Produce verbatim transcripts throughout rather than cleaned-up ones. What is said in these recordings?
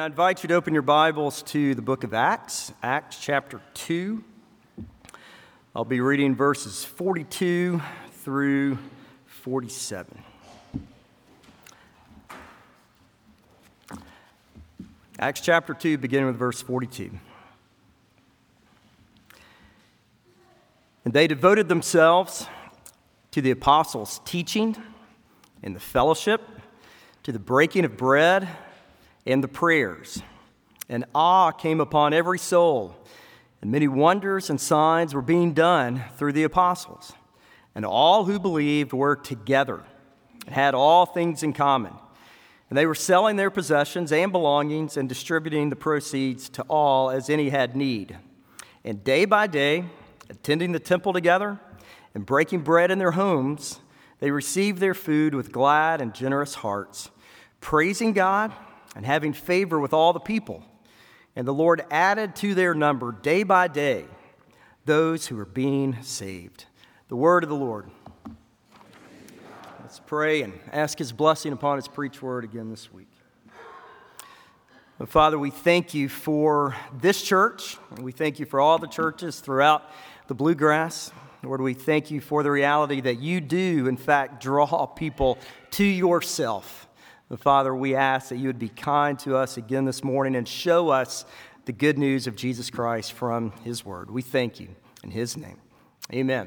I invite you to open your Bibles to the book of Acts, Acts chapter two. I'll be reading verses forty-two through forty-seven. Acts chapter two, beginning with verse forty-two. And they devoted themselves to the apostles' teaching and the fellowship, to the breaking of bread and the prayers. And awe came upon every soul, and many wonders and signs were being done through the apostles. And all who believed were together and had all things in common. And they were selling their possessions and belongings and distributing the proceeds to all as any had need. And day by day, attending the temple together and breaking bread in their homes, they received their food with glad and generous hearts, praising God and having favor with all the people. And the Lord added to their number day by day those who were being saved. The word of the Lord. Let's pray and ask his blessing upon his preached word again this week. Father, we thank you for this church. We thank you for all the churches throughout the Bluegrass. Lord, we thank you for the reality that you do, in fact, draw people to yourself. And Father, we ask that you would be kind to us again this morning and show us the good news of Jesus Christ from his word. We thank you in his name. Amen.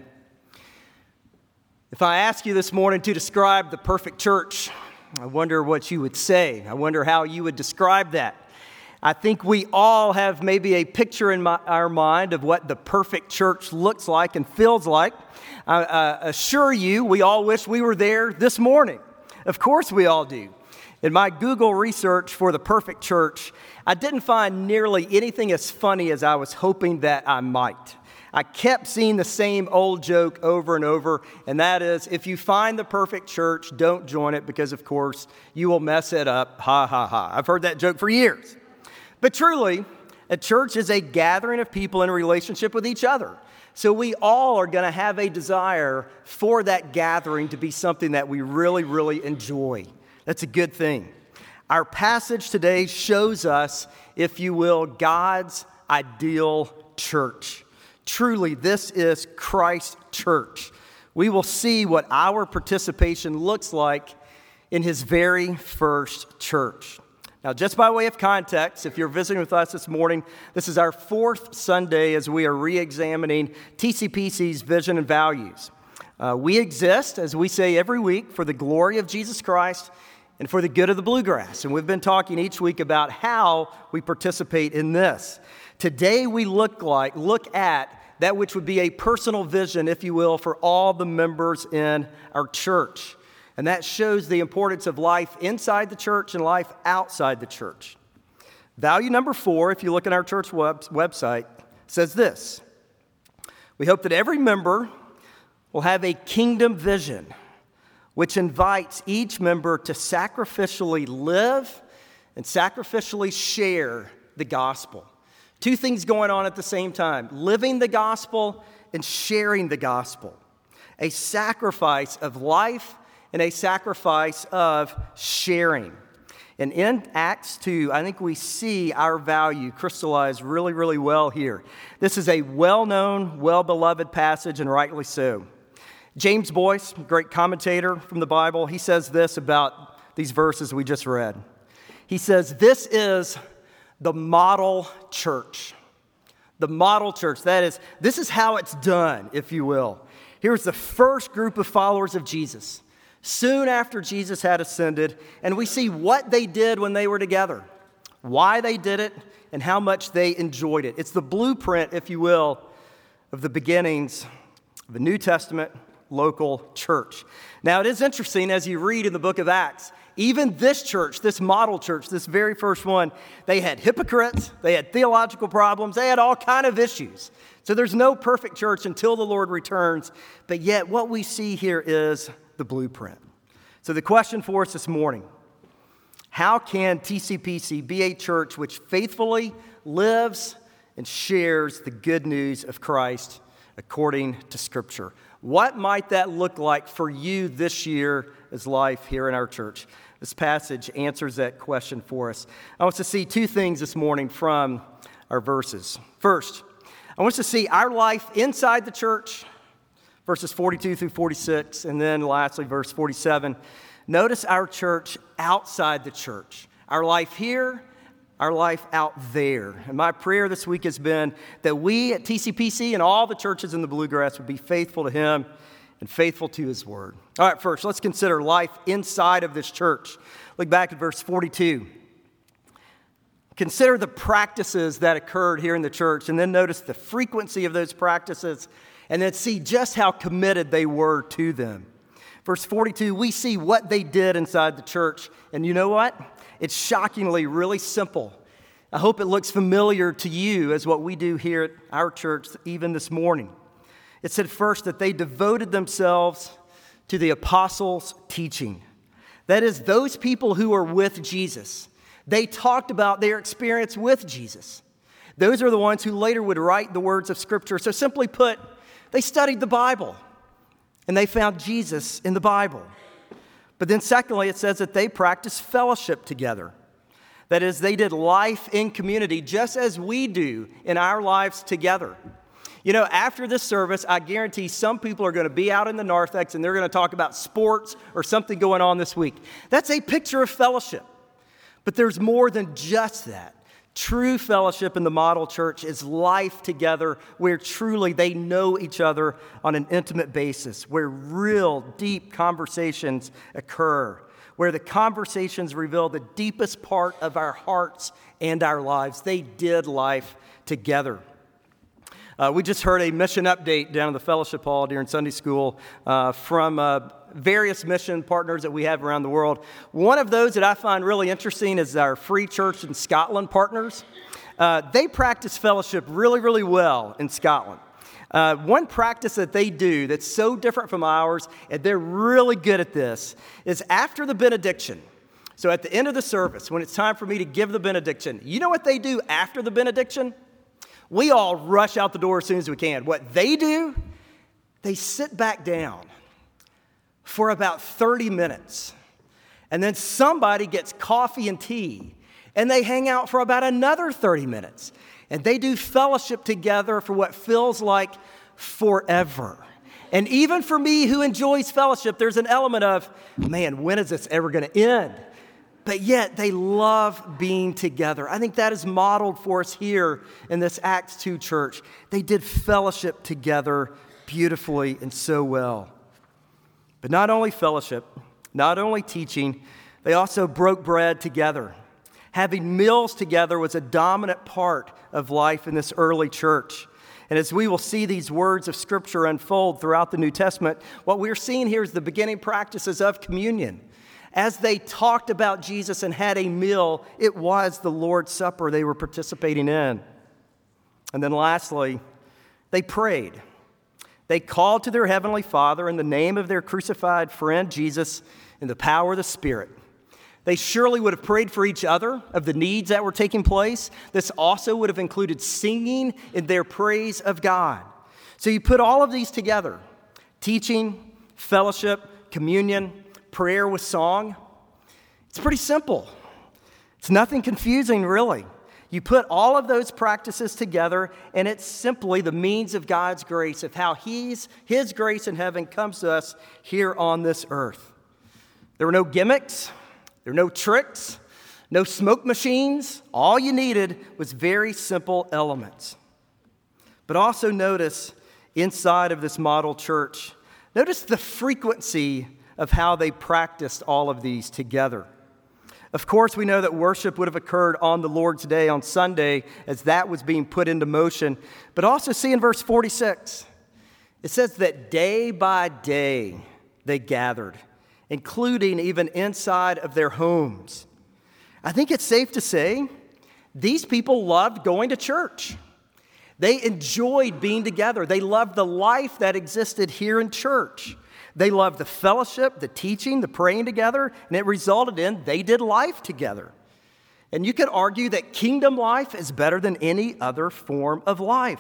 If I ask you this morning to describe the perfect church, I wonder what you would say. I wonder how you would describe that. I think we all have maybe a picture in my, our mind of what the perfect church looks like and feels like. I uh, assure you, we all wish we were there this morning. Of course we all do. In my Google research for the perfect church, I didn't find nearly anything as funny as I was hoping that I might. I kept seeing the same old joke over and over, and that is, if you find the perfect church, don't join it because, of course, you will mess it up. Ha, ha, ha. I've heard that joke for years. But truly, a church is a gathering of people in a relationship with each other. So we all are going to have a desire for that gathering to be something that we really, really enjoy. That's a good thing. Our passage today shows us, if you will, God's ideal church. Truly, this is Christ's church. We will see what our participation looks like in his very first church. Now, just by way of context, if you're visiting with us this morning, this is our fourth Sunday as we are re-examining T C P C's vision and values. Uh, we exist, as we say every week, for the glory of Jesus Christ and for the good of the Bluegrass. And we've been talking each week about how we participate in this. Today we look like, look at that which would be a personal vision, if you will, for all the members in our church. And that shows the importance of life inside the church and life outside the church. Value number four, if you look at our church web- website, says this: we hope that every member will have a kingdom vision, which invites each member to sacrificially live and sacrificially share the gospel. Two things going on at the same time: living the gospel and sharing the gospel. A sacrifice of life and a sacrifice of sharing. And in Acts two, I think we see our value crystallized really, really well here. This is a well-known, well-beloved passage, and rightly so. James Boyce, great commentator from the Bible, he says this about these verses we just read. He says, this is the model church. The model church, that is, this is how it's done, if you will. Here's the first group of followers of Jesus, soon after Jesus had ascended, and we see what they did when they were together, why they did it, and how much they enjoyed it. It's the blueprint, if you will, of the beginnings of the New Testament local church. Now, it is interesting as you read in the book of Acts, even this church, this model church, this very first one, they had hypocrites, they had theological problems, they had all kind of issues. So there's no perfect church until the Lord returns, but yet what we see here is the blueprint. So the question for us this morning: how can T C P C be a church which faithfully lives and shares the good news of Christ according to Scripture? What might that look like for you this year as life here in our church? This passage answers that question for us. I want us to see two things this morning from our verses. First, I want us to see our life inside the church, verses forty-two through forty-six, and then lastly, verse forty-seven. Notice our church outside the church, our life here, our life out there. And my prayer this week has been that we at T C P C and all the churches in the Bluegrass would be faithful to Him and faithful to His Word. All right, first, let's consider life inside of this church. Look back at verse forty-two. Consider the practices that occurred here in the church, and then notice the frequency of those practices, and then see just how committed they were to them. Verse forty-two, we see what they did inside the church, and you know what? It's shockingly really simple. I hope it looks familiar to you as what we do here at our church even this morning. It said first that they devoted themselves to the apostles' teaching. That is, those people who were with Jesus. They talked about their experience with Jesus. Those are the ones who later would write the words of Scripture. So simply put, they studied the Bible, and they found Jesus in the Bible. But then secondly, it says that they practiced fellowship together. That is, they did life in community just as we do in our lives together. You know, after this service, I guarantee some people are going to be out in the narthex and they're going to talk about sports or something going on this week. That's a picture of fellowship. But there's more than just that. True fellowship in the model church is life together where truly they know each other on an intimate basis, where real deep conversations occur, where the conversations reveal the deepest part of our hearts and our lives. They did life together. Uh, we just heard a mission update down in the fellowship hall during Sunday school uh, from uh, various mission partners that we have around the world. One of those that I find really interesting is our Free Church in Scotland partners. Uh, they practice fellowship really, really well in Scotland. Uh, one practice that they do that's so different from ours, and they're really good at this, is after the benediction. So at the end of the service, when it's time for me to give the benediction, you know what they do after the benediction? We all rush out the door as soon as we can. What they do, they sit back down for about thirty minutes. And then somebody gets coffee and tea, and they hang out for about another thirty minutes. And they do fellowship together for what feels like forever. And even for me who enjoys fellowship, there's an element of, man, when is this ever going to end? But yet they love being together. I think that is modeled for us here in this Acts two church. They did fellowship together beautifully and so well. But not only fellowship, not only teaching, they also broke bread together. Having meals together was a dominant part of life in this early church. And as we will see these words of Scripture unfold throughout the New Testament, what we're seeing here is the beginning practices of communion. As they talked about Jesus and had a meal, it was the Lord's Supper they were participating in. And then lastly, they prayed. They called to their Heavenly Father in the name of their crucified friend Jesus in the power of the Spirit. They surely would have prayed for each other of the needs that were taking place. This also would have included singing in their praise of God. So you put all of these together, teaching, fellowship, communion, prayer with song. It's pretty simple. It's nothing confusing, really. You put all of those practices together, and it's simply the means of God's grace, of how He's, His grace in heaven comes to us here on this earth. There were no gimmicks. There were no tricks. No smoke machines. All you needed was very simple elements. But also notice inside of this model church, notice the frequency of how they practiced all of these together. Of course, we know that worship would have occurred on the Lord's Day, on Sunday, as that was being put into motion. But also see in verse forty-six, it says that day by day they gathered, including even inside of their homes. I think it's safe to say these people loved going to church. They enjoyed being together. They loved the life that existed here in church. They loved the fellowship, the teaching, the praying together, and it resulted in they did life together. And you could argue that kingdom life is better than any other form of life.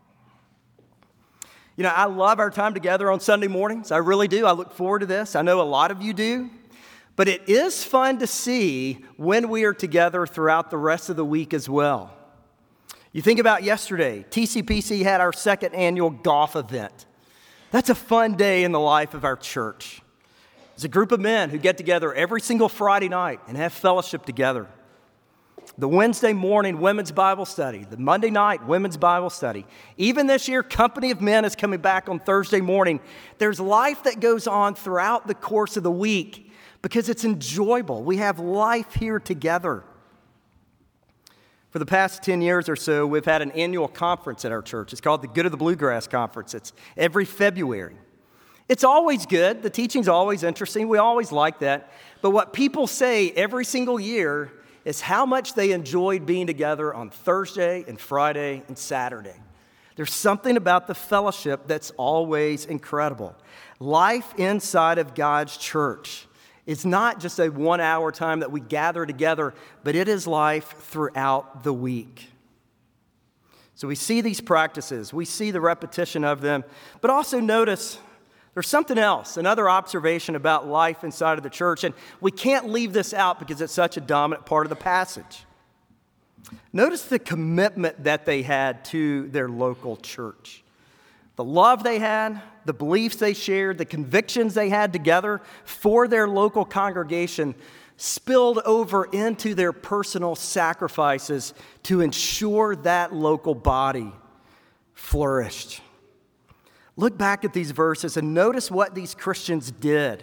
You know, I love our time together on Sunday mornings. I really do. I look forward to this. I know a lot of you do. But it is fun to see when we are together throughout the rest of the week as well. You think about yesterday, T C P C had our second annual golf event. That's a fun day in the life of our church. It's a group of men who get together every single Friday night and have fellowship together. The Wednesday morning women's Bible study, the Monday night women's Bible study. Even this year, Company of Men is coming back on Thursday morning. There's life that goes on throughout the course of the week because it's enjoyable. We have life here together. For the past ten years or so, we've had an annual conference at our church. It's called the Good of the Bluegrass Conference. It's every February. It's always good. The teaching's always interesting. We always like that. But what people say every single year is how much they enjoyed being together on Thursday and Friday and Saturday. There's something about the fellowship that's always incredible. Life inside of God's church is not just a one-hour time that we gather together, but it is life throughout the week. So we see these practices, we see the repetition of them, but also notice there's something else, another observation about life inside of the church, and we can't leave this out because it's such a dominant part of the passage. Notice the commitment that they had to their local church. The love they had, the beliefs they shared, the convictions they had together for their local congregation spilled over into their personal sacrifices to ensure that local body flourished. Look back at these verses and notice what these Christians did.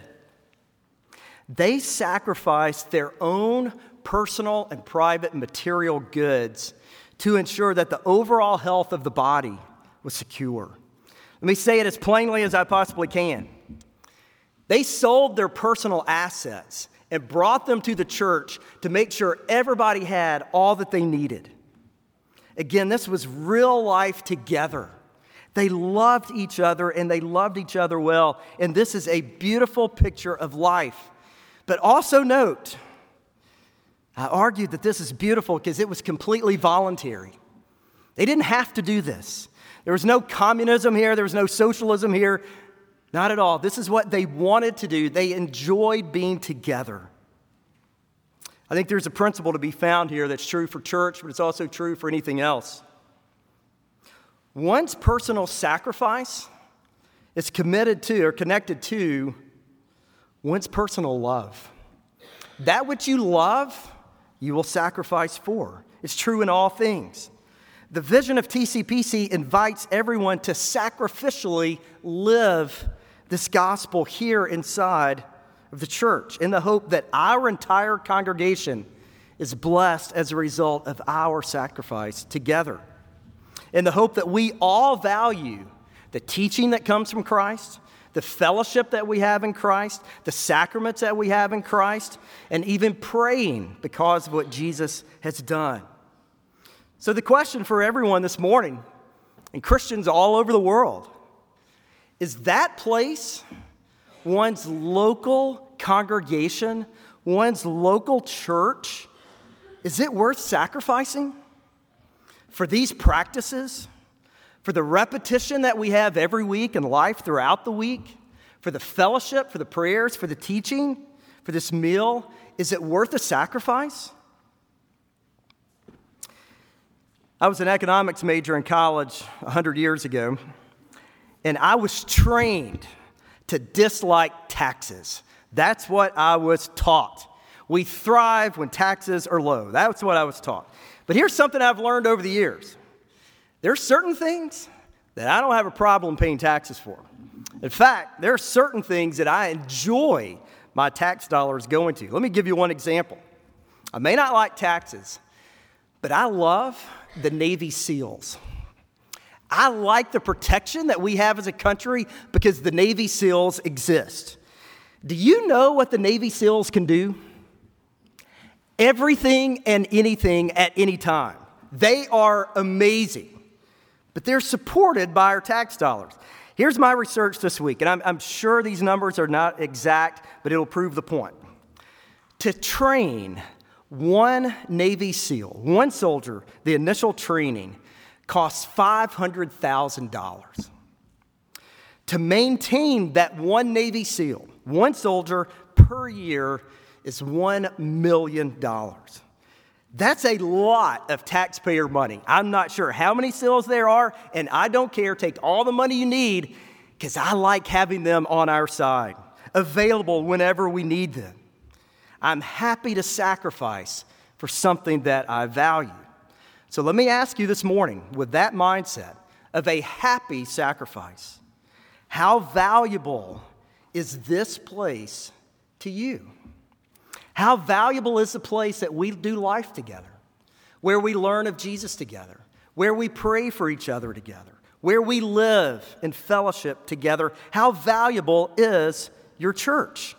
They sacrificed their own personal and private material goods to ensure that the overall health of the body was secure. Let me say it as plainly as I possibly can. They sold their personal assets and brought them to the church to make sure everybody had all that they needed. Again, this was real life together. They loved each other, and they loved each other well. And this is a beautiful picture of life. But also note, I argued that this is beautiful because it was completely voluntary. They didn't have to do this. There was no communism here. There was no socialism here. Not at all. This is what they wanted to do. They enjoyed being together. I think there's a principle to be found here that's true for church, but it's also true for anything else. One's personal sacrifice is committed to or connected to one's personal love. That which you love, you will sacrifice for. It's true in all things. The vision of T C P C invites everyone to sacrificially live this gospel here inside of the church in the hope that our entire congregation is blessed as a result of our sacrifice together. In the hope that we all value the teaching that comes from Christ, the fellowship that we have in Christ, the sacraments that we have in Christ, and even praying because of what Jesus has done. So the question for everyone this morning, and Christians all over the world, is that place, one's local congregation, one's local church, is it worth sacrificing for these practices, for the repetition that we have every week in life throughout the week, for the fellowship, for the prayers, for the teaching, for this meal? Is it worth the sacrifice? I was an economics major in college one hundred years ago, and I was trained to dislike taxes. That's what I was taught. We thrive when taxes are low. That's what I was taught. But here's something I've learned over the years. There's certain things that I don't have a problem paying taxes for. In fact, there are certain things that I enjoy my tax dollars going to. Let me give you one example. I may not like taxes, but I love the Navy SEALs. I like the protection that we have as a country because the Navy SEALs exist. Do you know what the Navy SEALs can do? Everything and anything at any time. They are amazing, but they're supported by our tax dollars. Here's my research this week, and I'm, I'm sure these numbers are not exact, but it'll prove the point. To train one Navy SEAL, one soldier, the initial training costs five hundred thousand dollars. To maintain that one Navy SEAL, one soldier per year, is one million dollars. That's a lot of taxpayer money. I'm not sure how many seals there are, and I don't care. Take all the money you need, because I like having them on our side, available whenever we need them. I'm happy to sacrifice for something that I value. So let me ask you this morning, with that mindset of a happy sacrifice, how valuable is this place to you? How valuable is the place that we do life together, where we learn of Jesus together, where we pray for each other together, where we live in fellowship together? How valuable is your church?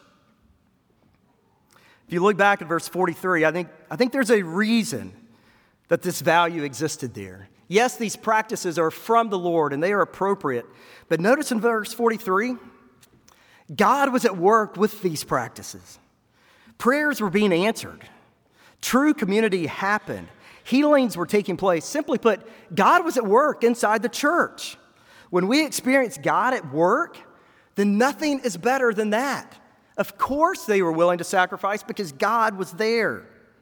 If you look back at verse forty-three, I think, I think there's a reason that this value existed there. Yes, these practices are from the Lord and they are appropriate, but notice in verse forty-three, God was at work with these practices. Prayers were being answered. True community happened. Healings were taking place. Simply put, God was at work inside the church. When we experience God at work, then nothing is better than that. Of course they were willing to sacrifice because God was there.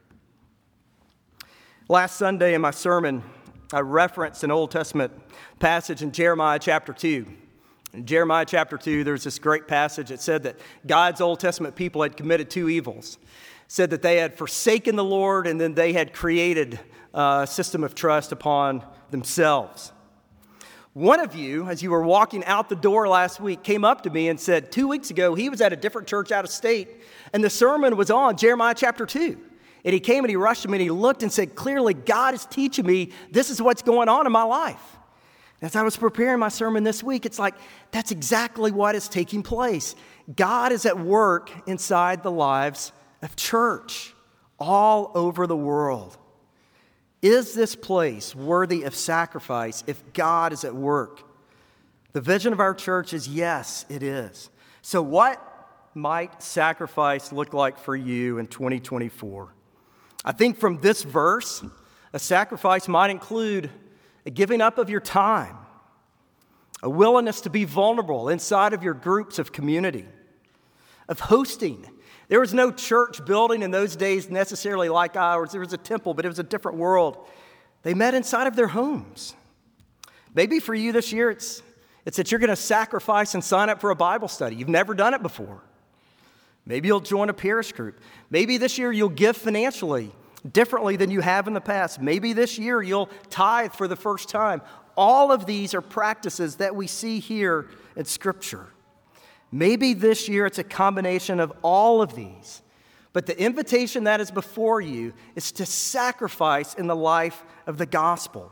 Last Sunday in my sermon, I referenced an Old Testament passage in Jeremiah chapter two. In Jeremiah chapter two, there's this great passage that said that God's Old Testament people had committed two evils. It said that they had forsaken the Lord, and then they had created a system of trust upon themselves. One of you, as you were walking out the door last week, came up to me and said two weeks ago he was at a different church out of state, and the sermon was on Jeremiah chapter two. And he came and he rushed to me and he looked and said, clearly, God is teaching me this is what's going on in my life. As I was preparing my sermon this week, it's like, that's exactly what is taking place. God is at work inside the lives of church all over the world. Is this place worthy of sacrifice if God is at work? The vision of our church is yes, it is. So what might sacrifice look like for you in twenty twenty-four? I think from this verse, a sacrifice might include a giving up of your time, a willingness to be vulnerable inside of your groups of community, of hosting. There was no church building in those days necessarily like ours. There was a temple, but it was a different world. They met inside of their homes. Maybe for you this year, it's, it's that you're going to sacrifice and sign up for a Bible study. You've never done it before. Maybe you'll join a parish group. Maybe this year you'll give financially differently than you have in the past. Maybe this year you'll tithe for the first time. All of these are practices that we see here in Scripture. Maybe this year it's a combination of all of these. But the invitation that is before you is to sacrifice in the life of the gospel,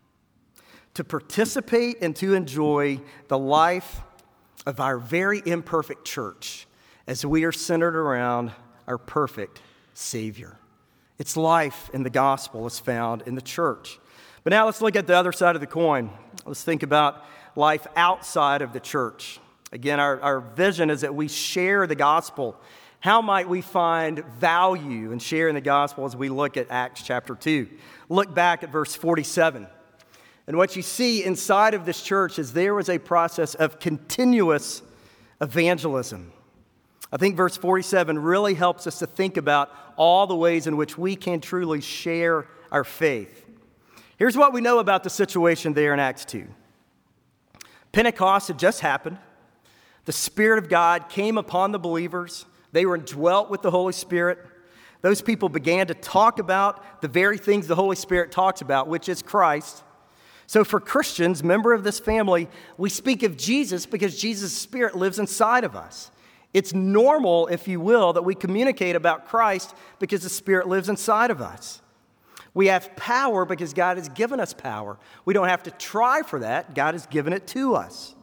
to participate and to enjoy the life of our very imperfect church as we are centered around our perfect Savior. Its life in the gospel is found in the church. But now let's look at the other side of the coin. Let's think about life outside of the church. Again, our, our vision is that we share the gospel. How might we find value in sharing the gospel as we look at Acts chapter two? Look back at verse forty-seven. And what you see inside of this church is there was a process of continuous evangelism. I think verse forty-seven really helps us to think about all the ways in which we can truly share our faith. Here's what we know about the situation there in Acts two. Pentecost had just happened. The Spirit of God came upon the believers. They were indwelt with the Holy Spirit. Those people began to talk about the very things the Holy Spirit talks about, which is Christ. So for Christians, member of this family, we speak of Jesus because Jesus' Spirit lives inside of us. It's normal, if you will, that we communicate about Christ because the Spirit lives inside of us. We have power because God has given us power. We don't have to try for that. God has given it to us.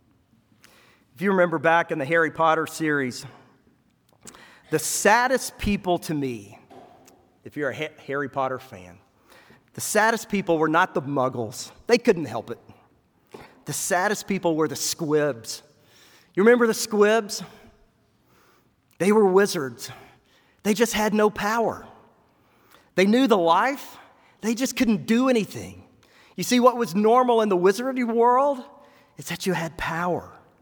If you remember back in the Harry Potter series, the saddest people to me, if you're a Harry Potter fan, the saddest people were not the Muggles. They couldn't help it. The saddest people were the Squibs. You remember the Squibs? They were wizards. They just had no power. They knew the life. They just couldn't do anything. You see, what was normal in the wizardry world is that you had power.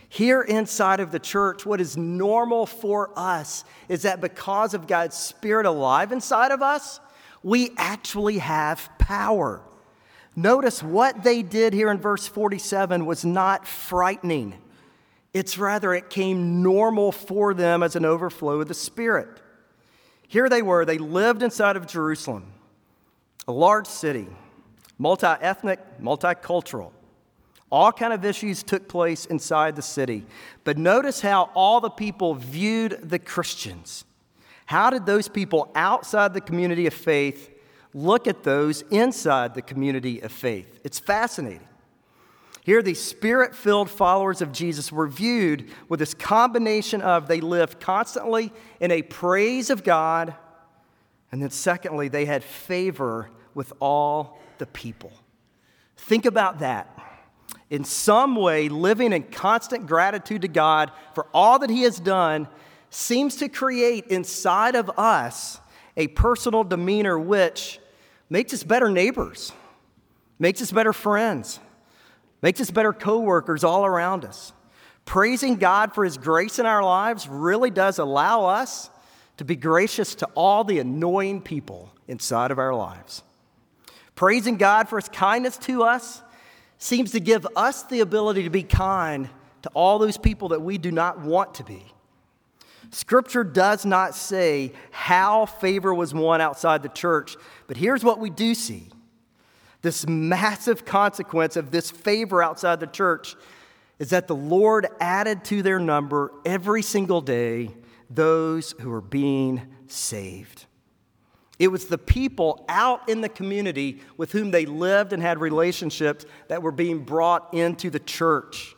Here inside of the church, what is normal for us is that because of God's Spirit alive inside of us, we actually have power. Notice what they did here in verse forty-seven was not frightening. It's rather, it came normal for them as an overflow of the Spirit. Here they were, they lived inside of Jerusalem, a large city, multi-ethnic, multicultural. All kind of issues took place inside the city. But notice how all the people viewed the Christians. How did those people outside the community of faith look at those inside the community of faith? It's fascinating. Here, these Spirit-filled followers of Jesus were viewed with this combination of they lived constantly in a praise of God, and then secondly, they had favor with all the people. Think about that. In some way, living in constant gratitude to God for all that He has done seems to create inside of us a personal demeanor which makes us better neighbors, makes us better friends, makes us better co-workers all around us. Praising God for His grace in our lives really does allow us to be gracious to all the annoying people inside of our lives. Praising God for His kindness to us seems to give us the ability to be kind to all those people that we do not want to be. Scripture does not say how favor was won outside the church, but here's what we do see. This massive consequence of this favor outside the church is that the Lord added to their number every single day those who are being saved. It was the people out in the community with whom they lived and had relationships that were being brought into the church.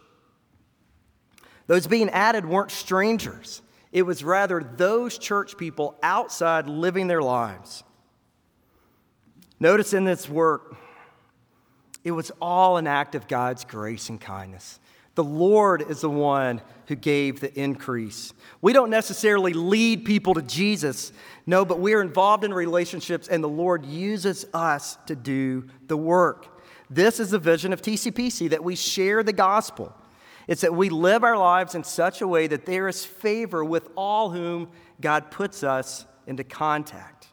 Those being added weren't strangers. It was rather those church people outside living their lives. Notice in this work, it was all an act of God's grace and kindness. The Lord is the one who gave the increase. We don't necessarily lead people to Jesus, no, but we are involved in relationships, and the Lord uses us to do the work. This is the vision of T C P C, that we share the gospel. It's that we live our lives in such a way that there is favor with all whom God puts us into contact.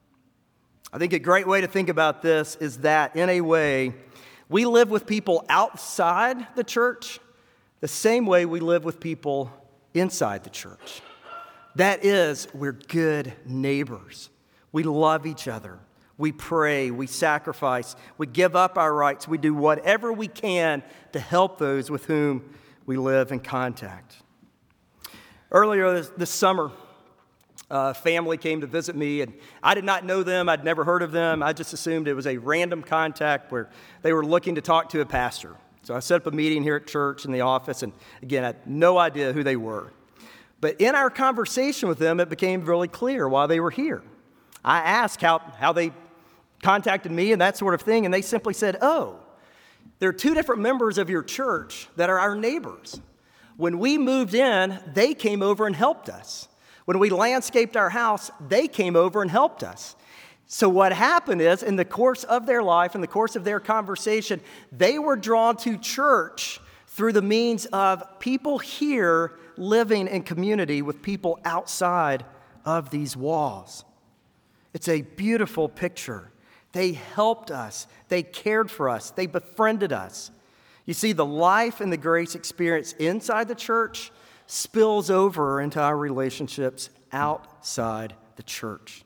I think a great way to think about this is that, in a way, we live with people outside the church the same way we live with people inside the church. That is, we're good neighbors. We love each other. We pray. We sacrifice. We give up our rights. We do whatever we can to help those with whom we live in contact. Earlier this, this summer, a family came to visit me, and I did not know them. I'd never heard of them. I just assumed it was a random contact where they were looking to talk to a pastor. So I set up a meeting here at church in the office, and again, I had no idea who they were. But in our conversation with them, it became really clear why they were here. I asked how, how they contacted me and that sort of thing, and they simply said, oh, there are two different members of your church that are our neighbors. When we moved in, they came over and helped us. When we landscaped our house, they came over and helped us. So what happened is, in the course of their life, in the course of their conversation, they were drawn to church through the means of people here living in community with people outside of these walls. It's a beautiful picture. They helped us. They cared for us. They befriended us. You see, the life and the grace experience inside the church spills over into our relationships outside the church.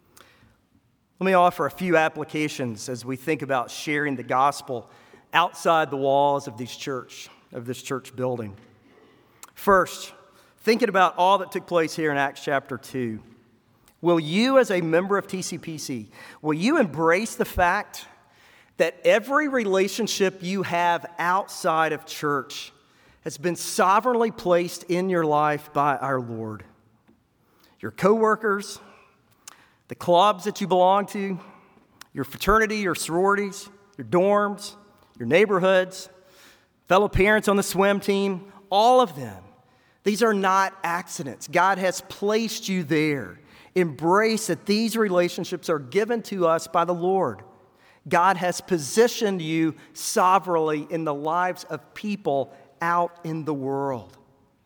Let me offer a few applications as we think about sharing the gospel outside the walls of these church, of this church building. First, thinking about all that took place here in Acts chapter two, will you as a member of T C P C, will you embrace the fact that every relationship you have outside of church has been sovereignly placed in your life by our Lord? Your coworkers, the clubs that you belong to, your fraternity, your sororities, your dorms, your neighborhoods, fellow parents on the swim team, all of them. These are not accidents. God has placed you there. Embrace that these relationships are given to us by the Lord. God has positioned you sovereignly in the lives of people out in the world.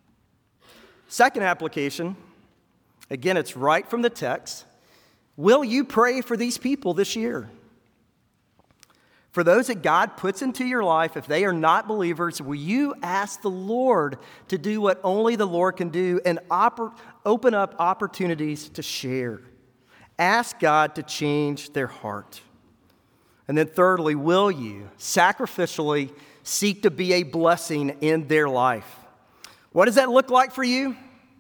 Second application, again, it's right from the text. Will you pray for these people this year? For those that God puts into your life, if they are not believers, will you ask the Lord to do what only the Lord can do and oper- open up opportunities to share? Ask God to change their heart. And then thirdly, will you sacrificially seek to be a blessing in their life? What does that look like for you?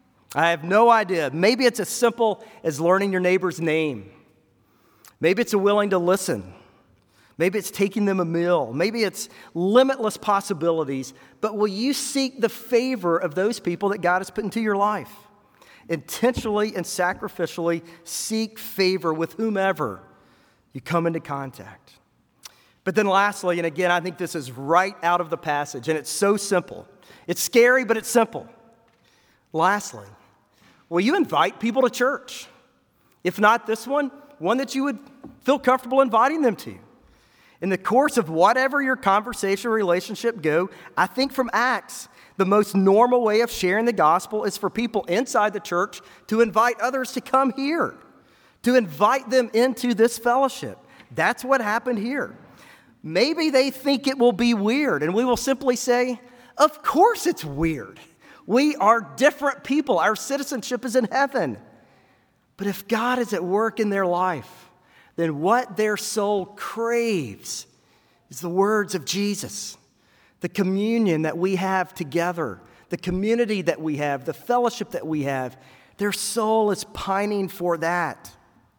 I have no idea. Maybe it's as simple as learning your neighbor's name. Maybe it's a willing to listen. Maybe it's taking them a meal. Maybe it's limitless possibilities. But will you seek the favor of those people that God has put into your life? Intentionally and sacrificially seek favor with whomever you come into contact. But then lastly, and again, I think this is right out of the passage, and it's so simple. It's scary, but it's simple. Lastly, will you invite people to church? If not this one, one that you would feel comfortable inviting them to. In the course of whatever your conversation or relationship go, I think from Acts, the most normal way of sharing the gospel is for people inside the church to invite others to come here, to invite them into this fellowship. That's what happened here. Maybe they think it will be weird, and we will simply say, of course it's weird. We are different people. Our citizenship is in heaven. But if God is at work in their life, then what their soul craves is the words of Jesus, the communion that we have together, the community that we have, the fellowship that we have. Their soul is pining for that.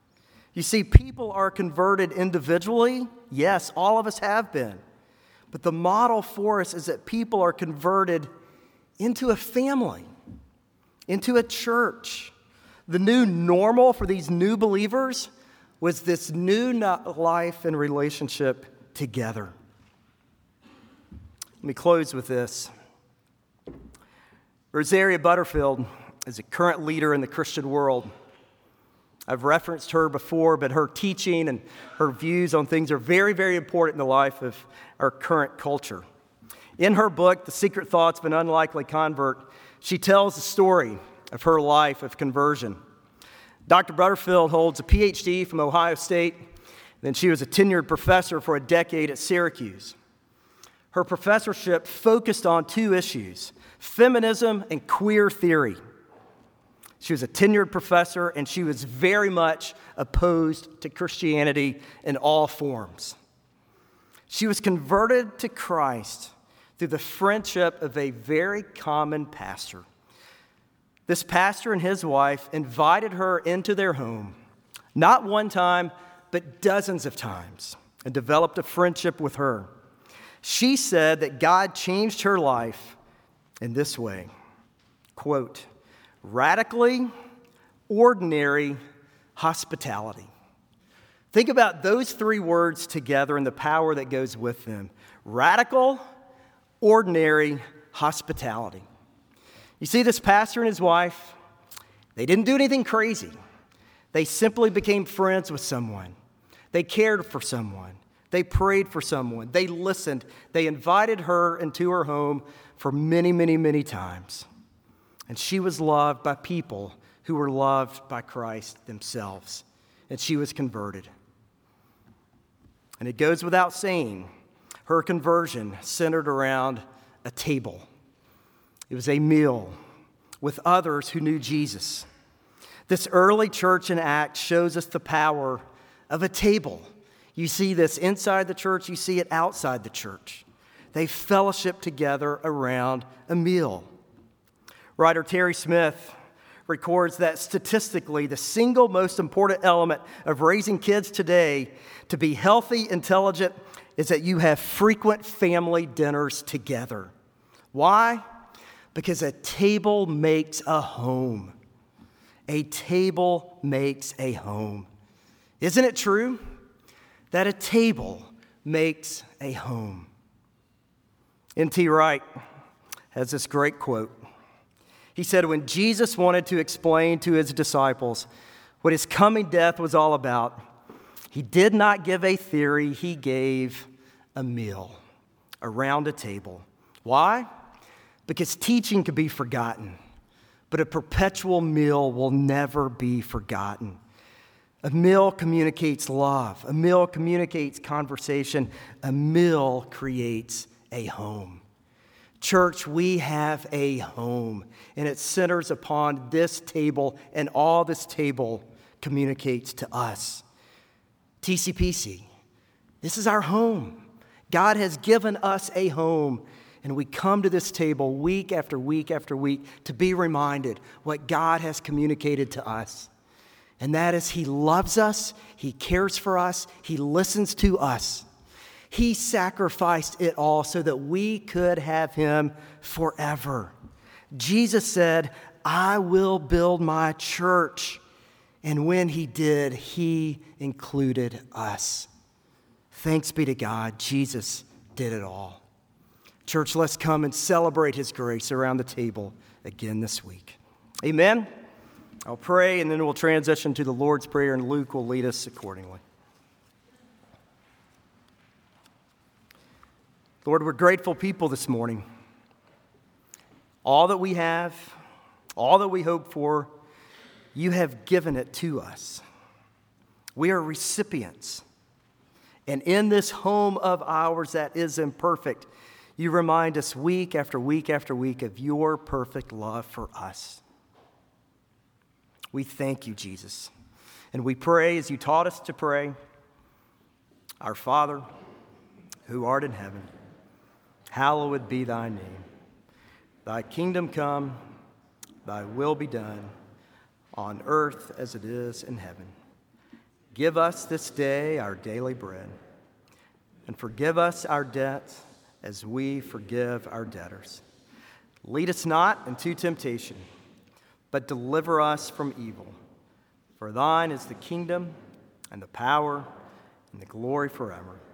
You see, people are converted individually. Yes, all of us have been. But the model for us is that people are converted into a family, into a church. The new normal for these new believers was this new life and relationship together. Let me close with this. Rosaria Butterfield is a current leader in the Christian world. I've referenced her before, but her teaching and her views on things are very, very important in the life of our current culture. In her book, The Secret Thoughts of an Unlikely Convert, she tells the story of her life of conversion. Doctor Butterfield holds a P H D from Ohio State, and then she was a tenured professor for a decade at Syracuse. Her professorship focused on two issues, feminism and queer theory. She was a tenured professor, and she was very much opposed to Christianity in all forms. She was converted to Christ through the friendship of a very common pastor. This pastor and his wife invited her into their home, not one time, but dozens of times, and developed a friendship with her. She said that God changed her life in this way, quote, radically ordinary hospitality. Think about those three words together and the power that goes with them. Radical, ordinary hospitality. You see, this pastor and his wife, they didn't do anything crazy. They simply became friends with someone. They cared for someone. They prayed for someone. They listened. They invited her into her home for many, many, many times. And she was loved by people who were loved by Christ themselves. And she was converted. And it goes without saying, her conversion centered around a table. It was a meal with others who knew Jesus. This early church in Acts shows us the power of a table. You see this inside the church, you see it outside the church. They fellowship together around a meal. Writer Terry Smith records that statistically, the single most important element of raising kids today to be healthy, intelligent, is that you have frequent family dinners together. Why? Because a table makes a home. A table makes a home. Isn't it true that a table makes a home? N T Wright has this great quote. He said, when Jesus wanted to explain to his disciples what his coming death was all about, he did not give a theory, he gave a meal around a table. Why? because teaching can be forgotten, but a perpetual meal will never be forgotten. A meal communicates love. A meal communicates conversation. A meal creates a home. Church, we have a home, and it centers upon this table, and all this table communicates to us. T C P C, this is our home. God has given us a home, and we come to this table week after week after week to be reminded what God has communicated to us. And that is He loves us, He cares for us, He listens to us. He sacrificed it all so that we could have Him forever. Jesus said, I will build my church. And when He did, He included us. Thanks be to God, Jesus did it all. Church, let's come and celebrate His grace around the table again this week. Amen. I'll pray, and then we'll transition to the Lord's Prayer, and Luke will lead us accordingly. Lord, we're grateful people this morning. All that we have, all that we hope for, You have given it to us. We are recipients. And in this home of ours that is imperfect, You remind us week after week after week of Your perfect love for us. We thank You, Jesus. And we pray as You taught us to pray, Our Father, who art in heaven, hallowed be Thy name. Thy kingdom come, Thy will be done, on earth as it is in heaven. Give us this day our daily bread, and forgive us our debts as we forgive our debtors. Lead us not into temptation, but deliver us from evil. For Thine is the kingdom, and the power, and the glory forever.